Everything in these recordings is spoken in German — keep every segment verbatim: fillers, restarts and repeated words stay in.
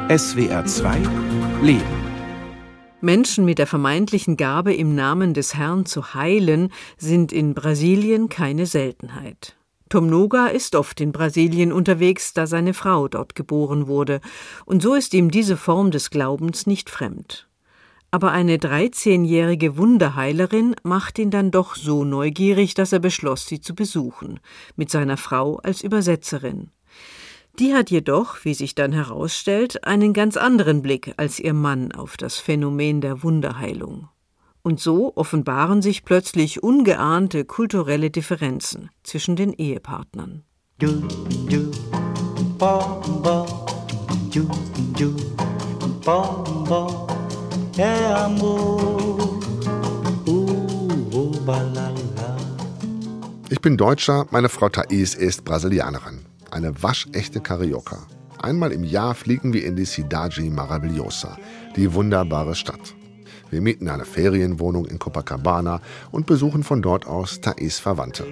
S W R zwei Leben. Menschen mit der vermeintlichen Gabe, im Namen des Herrn zu heilen, sind in Brasilien keine Seltenheit. Tom Noga ist oft in Brasilien unterwegs, da seine Frau dort geboren wurde. Und so ist ihm diese Form des Glaubens nicht fremd. Aber eine dreizehnjährige Wunderheilerin macht ihn dann doch so neugierig, dass er beschloss, sie zu besuchen, mit seiner Frau als Übersetzerin. Die hat jedoch, wie sich dann herausstellt, einen ganz anderen Blick als ihr Mann auf das Phänomen der Wunderheilung. Und so offenbaren sich plötzlich ungeahnte kulturelle Differenzen zwischen den Ehepartnern. Du, du, ba, ba, du, du, ba, ba, é amor, uh, oh, balala. Ich bin Deutscher, meine Frau Thais ist Brasilianerin. Eine waschechte Carioca. Einmal im Jahr fliegen wir in die Cidade Maravilhosa, die wunderbare Stadt. Wir mieten eine Ferienwohnung in Copacabana und besuchen von dort aus Thais' Verwandte.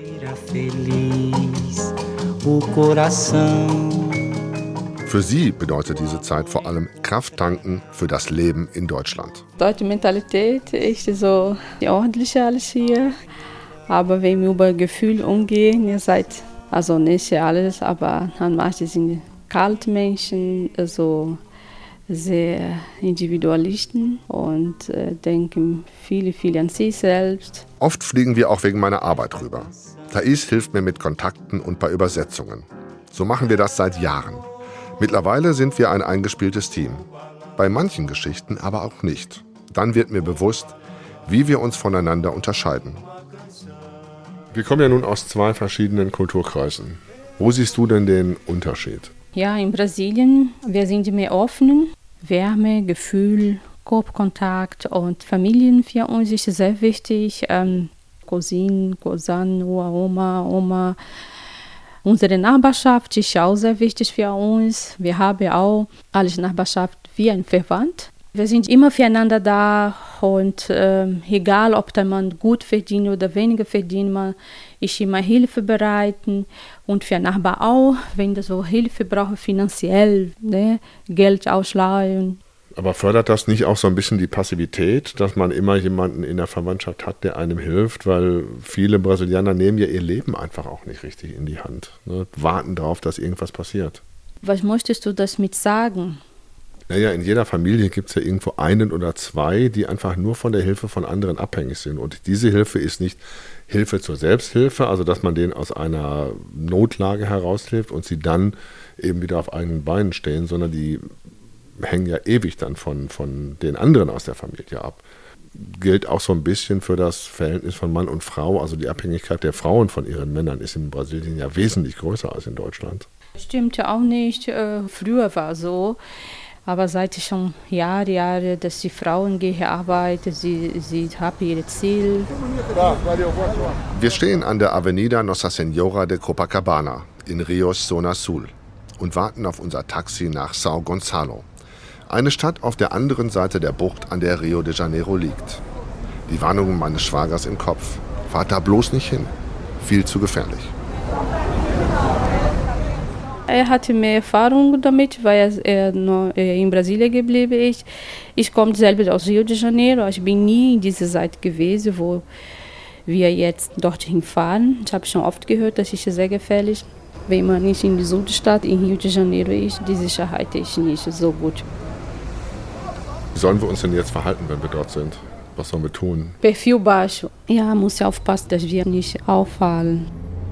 Für sie bedeutet diese Zeit vor allem Kraft tanken für das Leben in Deutschland. Deutsche Mentalität ist so ordentlich alles hier. Aber wenn wir über Gefühl umgehen, ihr seid also nicht alles, aber manche sind kalte Menschen, also sehr Individualisten und äh, denken viel, viel an sich selbst. Oft fliegen wir auch wegen meiner Arbeit rüber. Thais hilft mir mit Kontakten und bei Übersetzungen. So machen wir das seit Jahren. Mittlerweile sind wir ein eingespieltes Team. Bei manchen Geschichten aber auch nicht. Dann wird mir bewusst, wie wir uns voneinander unterscheiden. Wir kommen ja nun aus zwei verschiedenen Kulturkreisen. Wo siehst du denn den Unterschied? Ja, in Brasilien, wir sind mehr offen. Wärme, Gefühl, Körperkontakt und Familien für uns ist sehr wichtig. Ähm, Cousin, Cousin, Oma, Oma. Unsere Nachbarschaft ist auch sehr wichtig für uns. Wir haben auch alle Nachbarschaft wie ein Verwandt. Wir sind immer füreinander da und äh, egal, ob der Mann gut verdient oder weniger verdient, man ist immer hilfebereit und für Nachbar auch, wenn das so Hilfe braucht, finanziell, ne, Geld ausleihen. Aber fördert das nicht auch so ein bisschen die Passivität, dass man immer jemanden in der Verwandtschaft hat, der einem hilft? Weil viele Brasilianer nehmen ja ihr Leben einfach auch nicht richtig in die Hand, ne, warten darauf, dass irgendwas passiert. Was möchtest du damit sagen? Naja, in jeder Familie gibt es ja irgendwo einen oder zwei, die einfach nur von der Hilfe von anderen abhängig sind. Und diese Hilfe ist nicht Hilfe zur Selbsthilfe, also dass man denen aus einer Notlage heraushilft und sie dann eben wieder auf eigenen Beinen stehen, sondern die hängen ja ewig dann von, von den anderen aus der Familie ab. Gilt auch so ein bisschen für das Verhältnis von Mann und Frau. Also die Abhängigkeit der Frauen von ihren Männern ist in Brasilien ja wesentlich größer als in Deutschland. Stimmt ja auch nicht. Früher war so. Aber seit schon Jahre, Jahre, dass die Frauen gehen arbeiten, sie, sie haben ihr Ziel. Wir stehen an der Avenida Nossa Senhora de Copacabana in Rios Zona Sul und warten auf unser Taxi nach São Gonçalo. Eine Stadt auf der anderen Seite der Bucht, an der Rio de Janeiro liegt. Die Warnungen meines Schwagers im Kopf. Fahrt da bloß nicht hin. Viel zu gefährlich. Er hatte mehr Erfahrung damit, weil er noch in Brasilien geblieben ist. Ich komme selber aus Rio de Janeiro. Ich bin nie in dieser Seite gewesen, wo wir jetzt dorthin fahren. Ich habe schon oft gehört, das ist sehr gefährlich. Wenn man nicht in der Südstadt, in Rio de Janeiro ist, die Sicherheit ist nicht so gut. Wie sollen wir uns denn jetzt verhalten, wenn wir dort sind? Was sollen wir tun? Perfil baixo. Ja, muss ja aufpassen, dass wir nicht auffallen.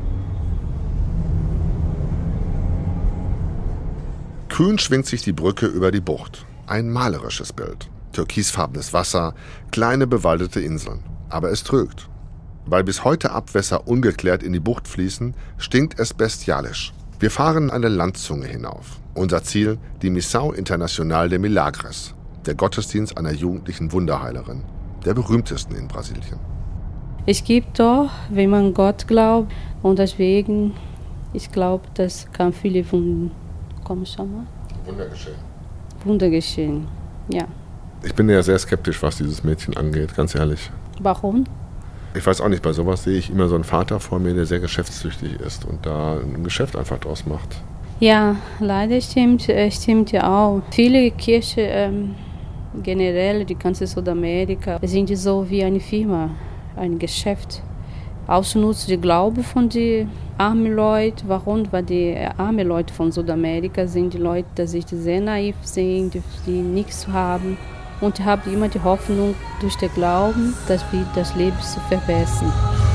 Kühn schwingt sich die Brücke über die Bucht. Ein malerisches Bild. Türkisfarbenes Wasser, kleine bewaldete Inseln. Aber es trögt. Weil bis heute Abwässer ungeklärt in die Bucht fließen, stinkt es bestialisch. Wir fahren eine Landzunge hinauf. Unser Ziel, die Missão Internacional de Milagres, der Gottesdienst einer jugendlichen Wunderheilerin, der berühmtesten in Brasilien. Es gibt doch, wenn man Gott glaubt, und deswegen, ich glaube, das kann viele Wunder. Komm schon mal. Wunder geschehen. Wunder geschehen, ja. Ich bin ja sehr skeptisch, was dieses Mädchen angeht, ganz ehrlich. Warum? Ich weiß auch nicht, bei sowas sehe ich immer so einen Vater vor mir, der sehr geschäftstüchtig ist und da ein Geschäft einfach draus macht. Ja, leider stimmt, stimmt ja auch. Viele Kirchen, ähm, generell die ganze Südamerika, sind so wie eine Firma, ein Geschäft. Ausnutzen die Glaube von den armen Leuten. Warum? Weil die armen Leute von Südamerika sind die Leute, die sehr naiv sind, die nichts haben. Und ich habe immer die Hoffnung, durch den Glauben, dass wir das Leben zu verbessern.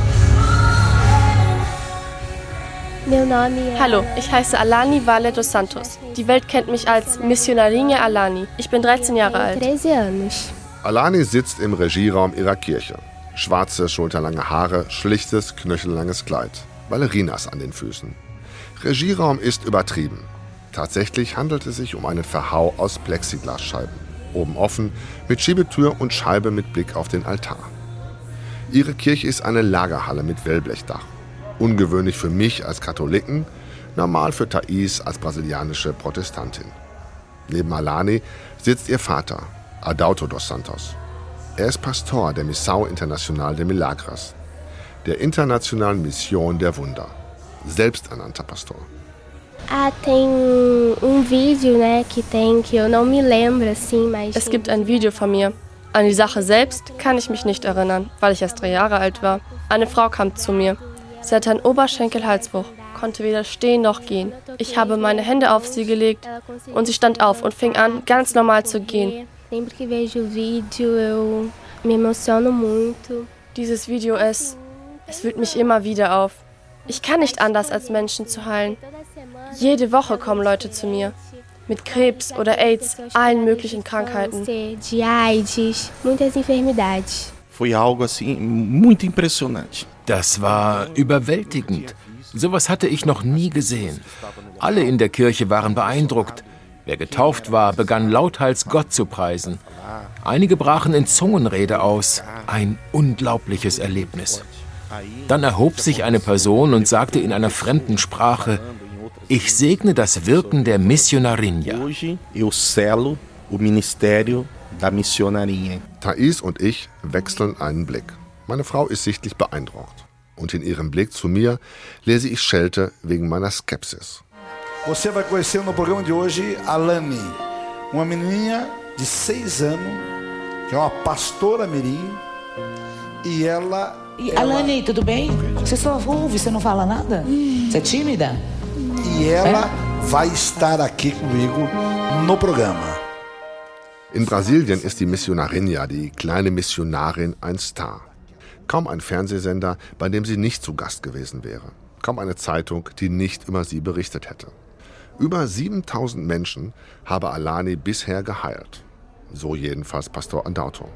Hallo, ich heiße Alani Vale dos Santos. Die Welt kennt mich als Missionarinha Alani. Ich bin dreizehn Jahre alt. Alani sitzt im Regieraum ihrer Kirche. Schwarze, schulterlange Haare, schlichtes, knöchellanges Kleid. Ballerinas an den Füßen. Regieraum ist übertrieben. Tatsächlich handelt es sich um einen Verhau aus Plexiglasscheiben. Oben offen, mit Schiebetür und Scheibe mit Blick auf den Altar. Ihre Kirche ist eine Lagerhalle mit Wellblechdach. Ungewöhnlich für mich als Katholiken, normal für Thais als brasilianische Protestantin. Neben Alani sitzt ihr Vater, Adalto dos Santos. Er ist Pastor der Missão Internacional de Milagres, der internationalen Mission der Wunder. Selbsternannter Pastor. Es gibt ein Video von mir. An die Sache selbst kann ich mich nicht erinnern, weil ich erst drei Jahre alt war. Eine Frau kam zu mir. Sie hatte einen Oberschenkel-Halsbruch, konnte weder stehen noch gehen. Ich habe meine Hände auf sie gelegt und sie stand auf und fing an, ganz normal zu gehen. Dieses Video, es, es wühlt mich immer wieder auf. Ich kann nicht anders, als Menschen zu heilen. Jede Woche kommen Leute zu mir. Mit Krebs oder AIDS, allen möglichen Krankheiten. Foi algo assim muito impressionante. Das war überwältigend. Sowas hatte ich noch nie gesehen. Alle in der Kirche waren beeindruckt. Wer getauft war, begann lauthals Gott zu preisen. Einige brachen in Zungenrede aus. Ein unglaubliches Erlebnis. Dann erhob sich eine Person und sagte in einer fremden Sprache: Ich segne das Wirken der Missionarinha. Hoje eu selo o ministério da Missionarinha. Thais und ich wechseln einen Blick. Meine Frau ist sichtlich beeindruckt. Und in ihrem Blick zu mir lese ich Schelte wegen meiner Skepsis. Você vai conhecer no programa de hoje Alani, uma menininha de seis anos, que é uma pastora mirim, e ela... E, Alani, tudo bem? Você só ouve, você não fala nada? Você é tímida? E ela vai estar aqui comigo no programa. In Brasilien ist die Missionarinha, die kleine Missionarin, ein Star. Kaum ein Fernsehsender, bei dem sie nicht zu Gast gewesen wäre. Kaum eine Zeitung, die nicht über sie berichtet hätte. Über siebentausend Menschen habe Alani bisher geheilt. So jedenfalls Pastor Adalto.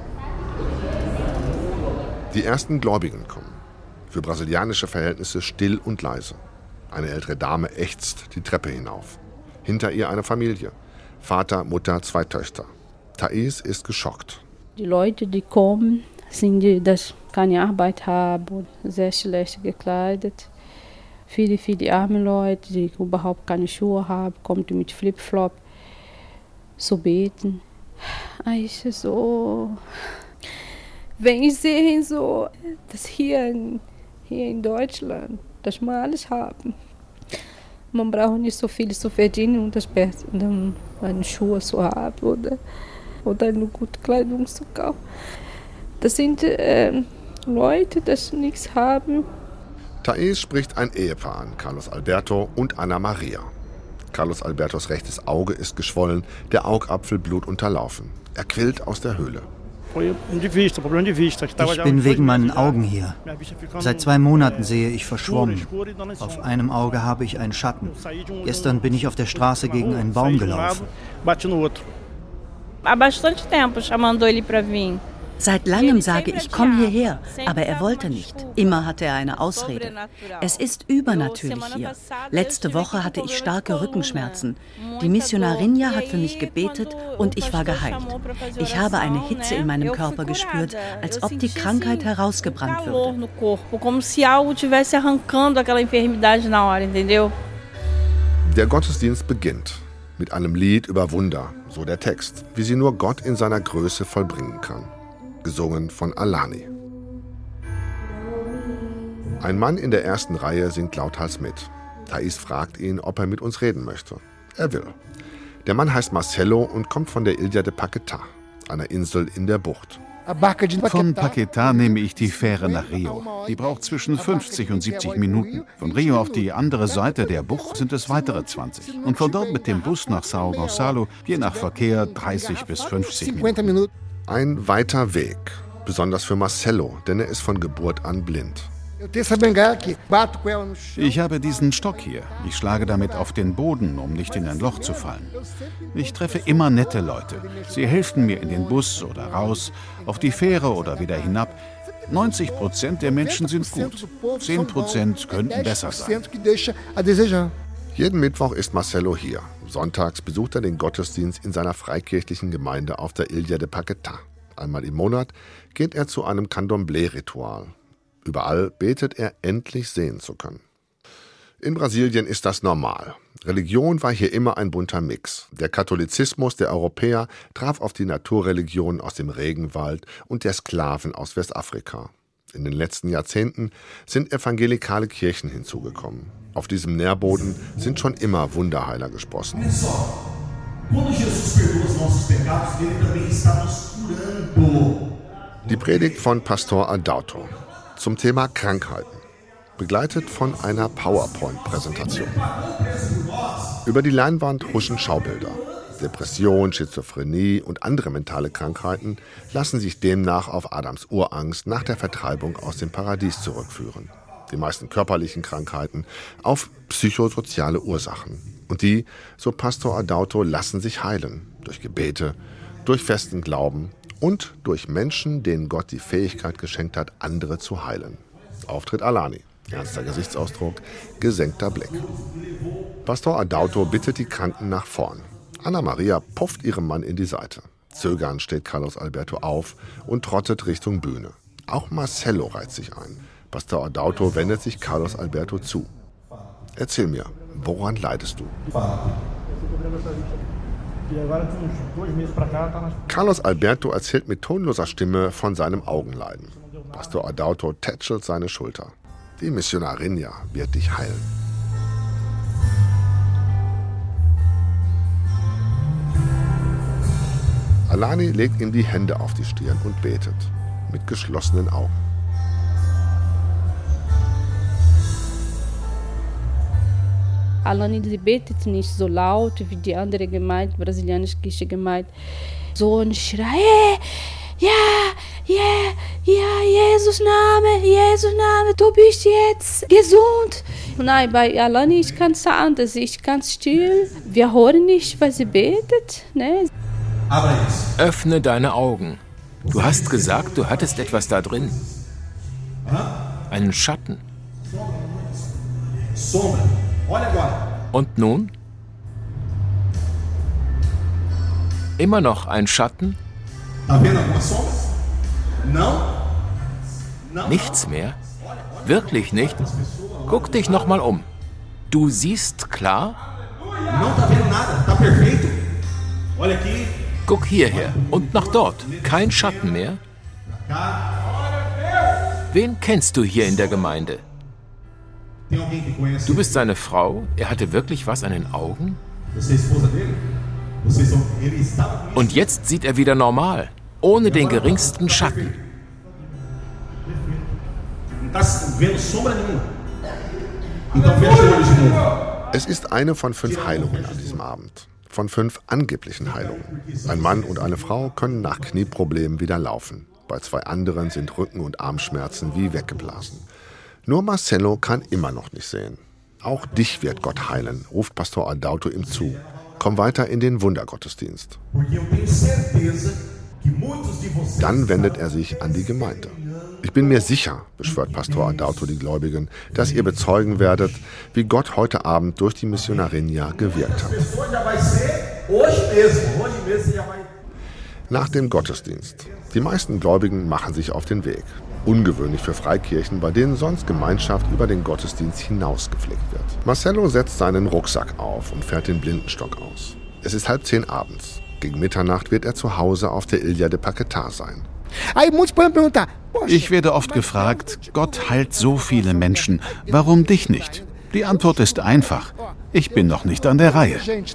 Die ersten Gläubigen kommen. Für brasilianische Verhältnisse still und leise. Eine ältere Dame ächzt die Treppe hinauf. Hinter ihr eine Familie. Vater, Mutter, zwei Töchter. Thais ist geschockt. Die Leute, die kommen, sind die, die keine Arbeit haben, sehr schlecht gekleidet. Viele, viele arme Leute, die überhaupt keine Schuhe haben, kommen mit Flip-Flop zu beten. Ich so, wenn ich sehe, so, dass hier in, hier in Deutschland, dass wir alles haben. Man braucht nicht so viel zu verdienen, um das um eine Schuhe zu haben oder, oder eine gute Kleidung zu kaufen. Das sind äh, Leute, die nichts haben. Thais spricht ein Ehepaar an, Carlos Alberto und Ana Maria. Carlos Albertos rechtes Auge ist geschwollen, der Augapfel blutunterlaufen. Er quillt aus der Höhle. Ich bin wegen meinen Augen hier. Seit zwei Monaten sehe ich verschwommen. Auf einem Auge habe ich einen Schatten. Gestern bin ich auf der Straße gegen einen Baum gelaufen. Seit langem sage ich, komm hierher, aber er wollte nicht. Immer hatte er eine Ausrede. Es ist übernatürlich hier. Letzte Woche hatte ich starke Rückenschmerzen. Die Missionarinha hat für mich gebetet und ich war geheilt. Ich habe eine Hitze in meinem Körper gespürt, als ob die Krankheit herausgebrannt würde. Der Gottesdienst beginnt mit einem Lied über Wunder, so der Text, wie sie nur Gott in seiner Größe vollbringen kann. Gesungen von Alani. Ein Mann in der ersten Reihe singt lauthals mit. Thais fragt ihn, ob er mit uns reden möchte. Er will. Der Mann heißt Marcelo und kommt von der Ilha de Paquetá, einer Insel in der Bucht. Von Paquetá nehme ich die Fähre nach Rio. Die braucht zwischen fünfzig und siebzig Minuten. Von Rio auf die andere Seite der Bucht sind es weitere zwanzig. Und von dort mit dem Bus nach São Gonçalo, je nach Verkehr dreißig bis fünfzig Minuten. Ein weiter Weg, besonders für Marcelo, denn er ist von Geburt an blind. Ich habe diesen Stock hier. Ich schlage damit auf den Boden, um nicht in ein Loch zu fallen. Ich treffe immer nette Leute. Sie helfen mir in den Bus oder raus, auf die Fähre oder wieder hinab. neunzig Prozent der Menschen sind gut. zehn Prozent könnten besser sein. Jeden Mittwoch ist Marcelo hier. Sonntags besucht er den Gottesdienst in seiner freikirchlichen Gemeinde auf der Ilha de Paquetá. Einmal im Monat geht er zu einem Candomblé-Ritual. Überall betet er, endlich sehen zu können. In Brasilien ist das normal. Religion war hier immer ein bunter Mix. Der Katholizismus der Europäer traf auf die Naturreligionen aus dem Regenwald und der Sklaven aus Westafrika. In den letzten Jahrzehnten sind evangelikale Kirchen hinzugekommen. Auf diesem Nährboden sind schon immer Wunderheiler gesprossen. Die Predigt von Pastor Adauto zum Thema Krankheiten, begleitet von einer PowerPoint-Präsentation. Über die Leinwand huschen Schaubilder. Depression, Schizophrenie und andere mentale Krankheiten lassen sich demnach auf Adams Urangst nach der Vertreibung aus dem Paradies zurückführen. Die meisten körperlichen Krankheiten auf psychosoziale Ursachen. Und die, so Pastor Adauto, lassen sich heilen. Durch Gebete, durch festen Glauben und durch Menschen, denen Gott die Fähigkeit geschenkt hat, andere zu heilen. Auftritt Alani. Ernster Gesichtsausdruck, gesenkter Blick. Pastor Adauto bittet die Kranken nach vorn. Anna Maria pufft ihrem Mann in die Seite. Zögernd steht Carlos Alberto auf und trottet Richtung Bühne. Auch Marcelo reiht sich ein. Pastor Adauto wendet sich Carlos Alberto zu. Erzähl mir, woran leidest du? Carlos Alberto erzählt mit tonloser Stimme von seinem Augenleiden. Pastor Adauto tätschelt seine Schulter. Die Missionarinja wird dich heilen. Alani legt ihm die Hände auf die Stirn und betet, mit geschlossenen Augen. Alani, sie betet nicht so laut wie die andere Gemeinde, brasilianische Gemeinde. So ein Schrei, ja, ja, ja, Jesus Name, Jesus Name, du bist jetzt gesund. Nein, bei Alani, ich kann es anders, ich kann still. Wir hören nicht, was sie betet. Ne? Öffne deine Augen. Du hast gesagt, du hattest etwas da drin. Einen Schatten. Und nun? Immer noch ein Schatten? Nichts mehr? Wirklich nicht? Guck dich noch mal um. Du siehst klar? Guck hierher und nach dort. Kein Schatten mehr? Wen kennst du hier in der Gemeinde? Du bist seine Frau? Er hatte wirklich was an den Augen? Und jetzt sieht er wieder normal, ohne den geringsten Schatten. Es ist eine von fünf Heilungen an diesem Abend. Von fünf angeblichen Heilungen. Ein Mann und eine Frau können nach Knieproblemen wieder laufen. Bei zwei anderen sind Rücken- und Armschmerzen wie weggeblasen. Nur Marcelo kann immer noch nicht sehen. Auch dich wird Gott heilen, ruft Pastor Adauto ihm zu. Komm weiter in den Wundergottesdienst. Dann wendet er sich an die Gemeinde. Ich bin mir sicher, beschwört Pastor Adauto die Gläubigen, dass ihr bezeugen werdet, wie Gott heute Abend durch die Missionarinja gewirkt hat. Nach dem Gottesdienst. Die meisten Gläubigen machen sich auf den Weg. Ungewöhnlich für Freikirchen, bei denen sonst Gemeinschaft über den Gottesdienst hinaus gepflegt wird. Marcelo setzt seinen Rucksack auf und fährt den Blindenstock aus. Es ist halb zehn abends. Gegen Mitternacht wird er zu Hause auf der Ilha de Paquetá sein. Ich werde oft gefragt, Gott heilt so viele Menschen, warum dich nicht? Die Antwort ist einfach. Ich bin noch nicht an der Reihe.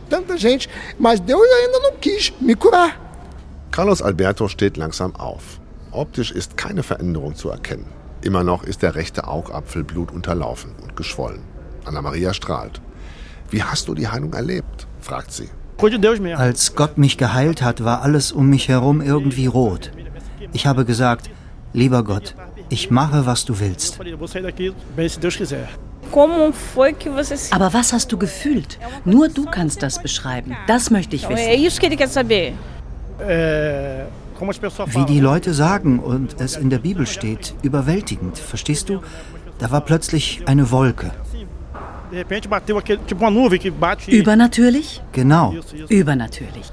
Carlos Alberto steht langsam auf. Optisch ist keine Veränderung zu erkennen. Immer noch ist der rechte Augapfel blutunterlaufen und geschwollen. Anna Maria strahlt. Wie hast du die Heilung erlebt? Fragt sie. Als Gott mich geheilt hat, war alles um mich herum irgendwie rot. Ich habe gesagt, lieber Gott, ich mache, was du willst. Aber was hast du gefühlt? Nur du kannst das beschreiben. Das möchte ich wissen. Wie die Leute sagen und es in der Bibel steht, überwältigend, verstehst du? Da war plötzlich eine Wolke. Übernatürlich? Genau. Übernatürlich.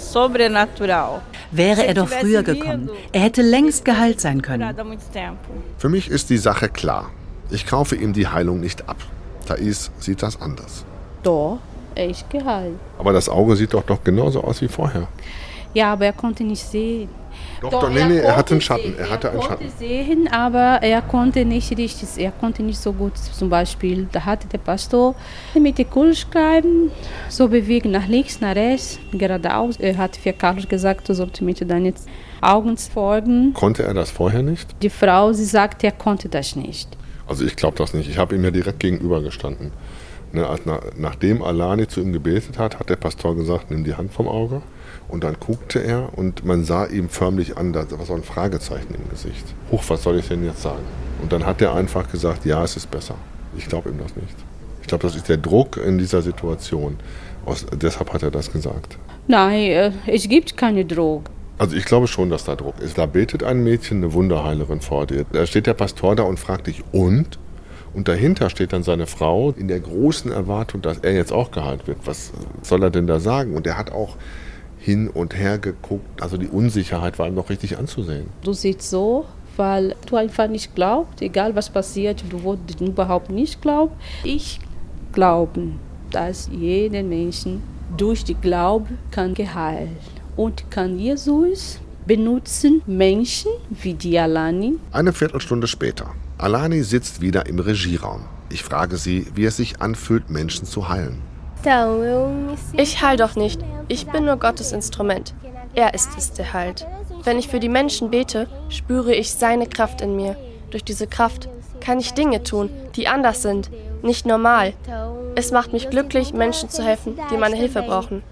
Wäre er doch früher gekommen. Er hätte längst geheilt sein können. Für mich ist die Sache klar. Ich kaufe ihm die Heilung nicht ab. Thais sieht das anders. Doch, er ist geheilt. Aber das Auge sieht doch, doch genauso aus wie vorher. Ja, aber er konnte nicht sehen. Doch, doch, nee, nee, er hatte einen Schatten. Er hatte einen Er Schatten. konnte sehen, aber er konnte nicht richtig, er konnte nicht so gut, zum Beispiel, da hatte der Pastor mit den Kugelschreiben so bewegen, nach links, nach rechts, geradeaus. Er hat für Carlos gesagt, du sollst mit deinen Augen folgen. Konnte er das vorher nicht? Die Frau, sie sagte, er konnte das nicht. Also ich glaube das nicht. Ich habe ihm ja direkt gegenüber gestanden. Ne, als nach, nachdem Alani zu ihm gebetet hat, hat der Pastor gesagt, nimm die Hand vom Auge. Und dann guckte er und man sah ihm förmlich an, da war so ein Fragezeichen im Gesicht. Huch, was soll ich denn jetzt sagen? Und dann hat er einfach gesagt, ja, es ist besser. Ich glaube ihm das nicht. Ich glaube, das ist der Druck in dieser Situation. Aus, deshalb hat er das gesagt. Nein, es gibt keine Druck. Also ich glaube schon, dass da Druck ist. Da betet ein Mädchen, eine Wunderheilerin vor dir. Da steht der Pastor da und fragt dich, und? Und dahinter steht dann seine Frau in der großen Erwartung, dass er jetzt auch geheilt wird. Was soll er denn da sagen? Und er hat auch hin und her geguckt. Also die Unsicherheit war ihm noch richtig anzusehen. Du siehst so, weil du einfach nicht glaubst, egal was passiert, du wolltest überhaupt nicht glauben. Ich glaube, dass jeder Mensch durch den Glauben kann geheilt und kann Jesus benutzen Menschen wie die Alani. Eine Viertelstunde später. Alani sitzt wieder im Regieraum. Ich frage sie, wie es sich anfühlt, Menschen zu heilen. Ich heil doch nicht. Ich bin nur Gottes Instrument. Er ist es, der heilt. Wenn ich für die Menschen bete, spüre ich seine Kraft in mir. Durch diese Kraft kann ich Dinge tun, die anders sind, nicht normal. Es macht mich glücklich, Menschen zu helfen, die meine Hilfe brauchen.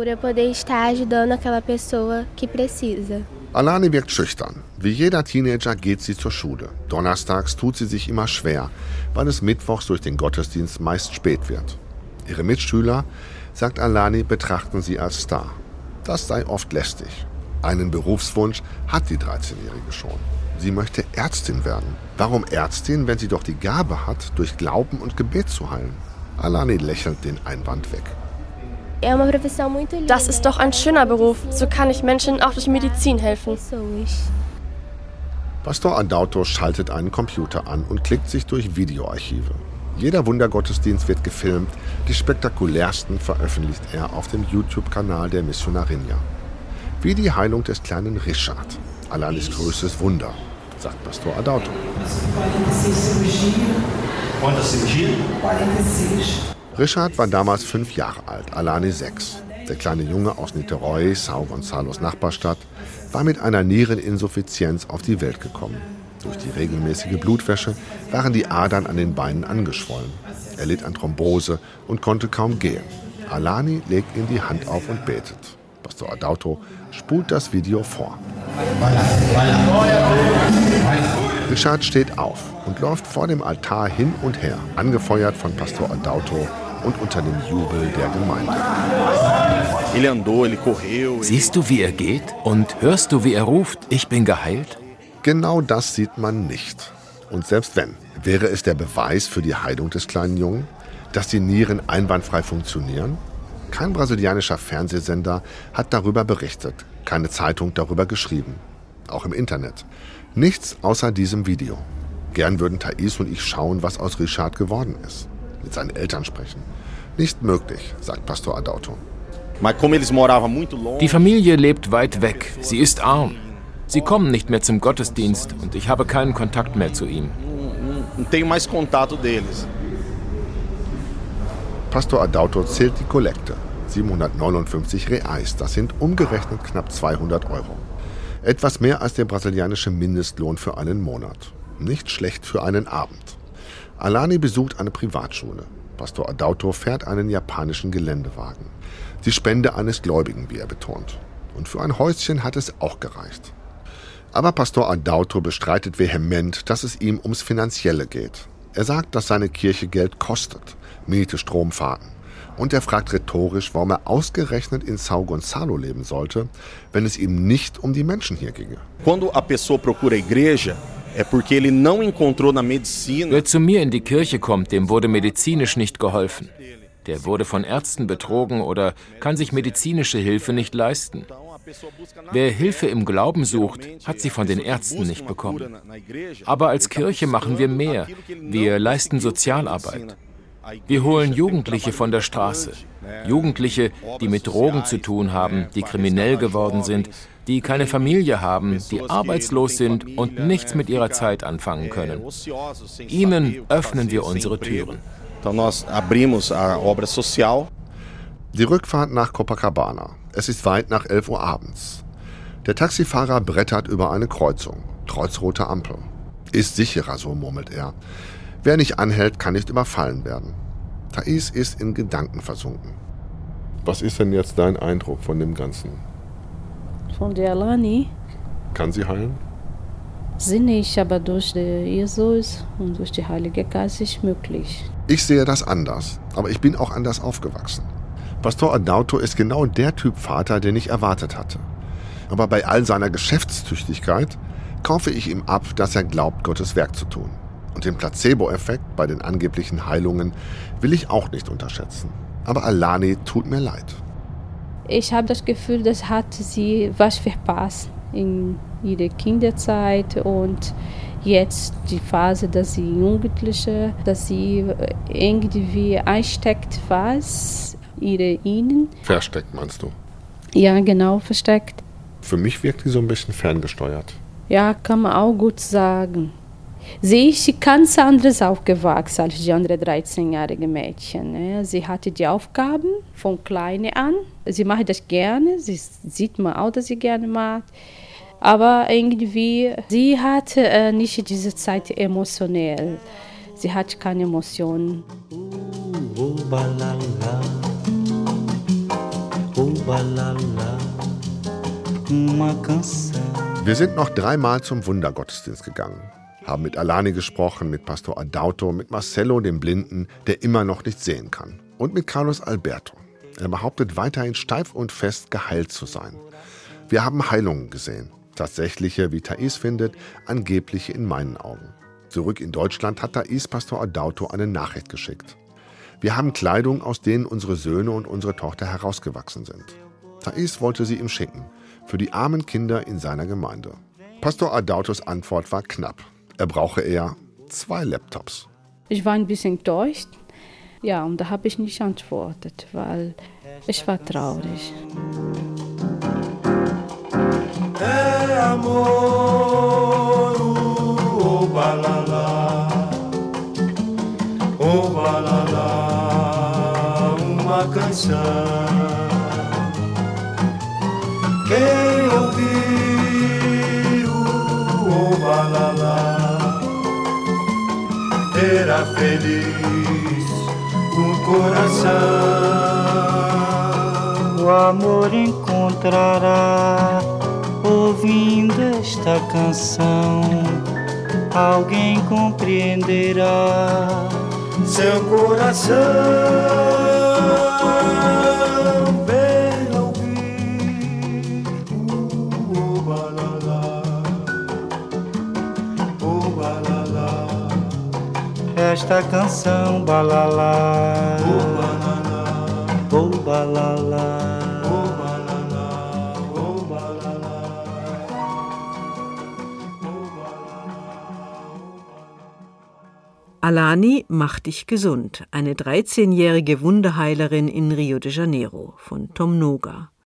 Alani wirkt schüchtern. Wie jeder Teenager geht sie zur Schule. Donnerstags tut sie sich immer schwer, weil es mittwochs durch den Gottesdienst meist spät wird. Ihre Mitschüler, sagt Alani, betrachten sie als Star. Das sei oft lästig. Einen Berufswunsch hat die dreizehnjährige schon. Sie möchte Ärztin werden. Warum Ärztin, wenn sie doch die Gabe hat, durch Glauben und Gebet zu heilen? Alani lächelt den Einwand weg. Das ist doch ein schöner Beruf. So kann ich Menschen auch durch Medizin helfen. Pastor Adauto schaltet einen Computer an und klickt sich durch Videoarchive. Jeder Wundergottesdienst wird gefilmt, die spektakulärsten veröffentlicht er auf dem YouTube-Kanal der Missionarinha. Wie die Heilung des kleinen Richard. Alanis größtes Wunder, sagt Pastor Adauto. Richard war damals fünf Jahre alt, Alani sechs. Der kleine Junge aus Niterói, São Gonçalos Nachbarstadt, war mit einer Niereninsuffizienz auf die Welt gekommen. Durch die regelmäßige Blutwäsche waren die Adern an den Beinen angeschwollen. Er litt an Thrombose und konnte kaum gehen. Alani legt ihm die Hand auf und betet. Pastor Adauto spult das Video vor. Richard steht auf und läuft vor dem Altar hin und her, angefeuert von Pastor Adauto und unter dem Jubel der Gemeinde. Siehst du, wie er geht? Und hörst du, wie er ruft, ich bin geheilt? Genau das sieht man nicht. Und selbst wenn, wäre es der Beweis für die Heilung des kleinen Jungen, dass die Nieren einwandfrei funktionieren? Kein brasilianischer Fernsehsender hat darüber berichtet, keine Zeitung darüber geschrieben. Auch im Internet. Nichts außer diesem Video. Gern würden Thais und ich schauen, was aus Richard geworden ist. Mit seinen Eltern sprechen. Nicht möglich, sagt Pastor Adauto. Die Familie lebt weit weg. Sie ist arm. Sie kommen nicht mehr zum Gottesdienst und ich habe keinen Kontakt mehr zu ihm. Pastor Adauto zählt die Kollekte. siebenhundertneunundfünfzig Reais, das sind umgerechnet knapp zweihundert Euro. Etwas mehr als der brasilianische Mindestlohn für einen Monat. Nicht schlecht für einen Abend. Alani besucht eine Privatschule. Pastor Adauto fährt einen japanischen Geländewagen. Die Spende eines Gläubigen, wie er betont. Und für ein Häuschen hat es auch gereicht. Aber Pastor Adauto bestreitet vehement, dass es ihm ums Finanzielle geht. Er sagt, dass seine Kirche Geld kostet. Miete, Strom, Fahrten. Und er fragt rhetorisch, warum er ausgerechnet in São Gonçalo leben sollte, wenn es ihm nicht um die Menschen hier ginge. Quando a pessoa procura a igreja, é porque ele não encontrou na medicina. Wer zu mir in die Kirche kommt, dem wurde medizinisch nicht geholfen. Der wurde von Ärzten betrogen oder kann sich medizinische Hilfe nicht leisten. Wer Hilfe im Glauben sucht, hat sie von den Ärzten nicht bekommen. Aber als Kirche machen wir mehr. Wir leisten Sozialarbeit. Wir holen Jugendliche von der Straße. Jugendliche, die mit Drogen zu tun haben, die kriminell geworden sind, die keine Familie haben, die arbeitslos sind und nichts mit ihrer Zeit anfangen können. Ihnen öffnen wir unsere Türen. Die Rückfahrt nach Copacabana. Es ist weit nach elf Uhr abends. Der Taxifahrer brettert über eine Kreuzung. Kreuzrote Ampel. Ist sicherer, so murmelt er. Wer nicht anhält, kann nicht überfallen werden. Thais ist in Gedanken versunken. Was ist denn jetzt dein Eindruck von dem Ganzen? Von der Alani? Kann sie heilen? Sie nicht, aber durch Jesus und durch die Heilige Geist ist möglich. Ich sehe das anders, aber ich bin auch anders aufgewachsen. Pastor Adauto ist genau der Typ Vater, den ich erwartet hatte. Aber bei all seiner Geschäftstüchtigkeit kaufe ich ihm ab, dass er glaubt, Gottes Werk zu tun. Und den Placebo-Effekt bei den angeblichen Heilungen will ich auch nicht unterschätzen. Aber Alani tut mir leid. Ich habe das Gefühl, das hat sie was verpasst in ihrer Kinderzeit und jetzt die Phase, dass sie Jugendliche, dass sie irgendwie einsteckt, was ihre ihnen. Versteckt, meinst du? Ja, genau, versteckt. Für mich wirkt die so ein bisschen ferngesteuert. Ja, kann man auch gut sagen. Sie ist ganz anders aufgewachsen als die anderen dreizehnjährigen Mädchen. Ne? Sie hatte die Aufgaben von klein an. Sie macht das gerne, sie sieht man auch, dass sie gerne macht. Aber irgendwie, sie hatte äh, nicht diese Zeit emotionell. Sie hat keine Emotionen. Oh, balala. Oh, balala. Uma canção. Wir sind noch dreimal zum Wundergottesdienst gegangen. Haben mit Alani gesprochen, mit Pastor Adauto, mit Marcelo, dem Blinden, der immer noch nicht sehen kann. Und mit Carlos Alberto. Er behauptet weiterhin steif und fest, geheilt zu sein. Wir haben Heilungen gesehen. Tatsächliche, wie Thais findet, angebliche in meinen Augen. Zurück in Deutschland hat Thais Pastor Adauto eine Nachricht geschickt. Wir haben Kleidung, aus denen unsere Söhne und unsere Tochter herausgewachsen sind. Thais wollte sie ihm schicken, für die armen Kinder in seiner Gemeinde. Pastor Adautos Antwort war knapp. Er brauche eher zwei Laptops. Ich war ein bisschen enttäuscht. Ja, und da habe ich nicht geantwortet, weil ich war traurig. É amor, oh balala, oh balala, uma canção. Quem ouvir o balala terá feliz o coração. O amor encontrará, ouvindo esta canção, alguém compreenderá seu coração. Vem ouvir o balala, o balala, esta canção balala, o balala, o balala. Alani, mach dich gesund, eine dreizehnjährige Wunderheilerin in Rio de Janeiro von Tom Noga.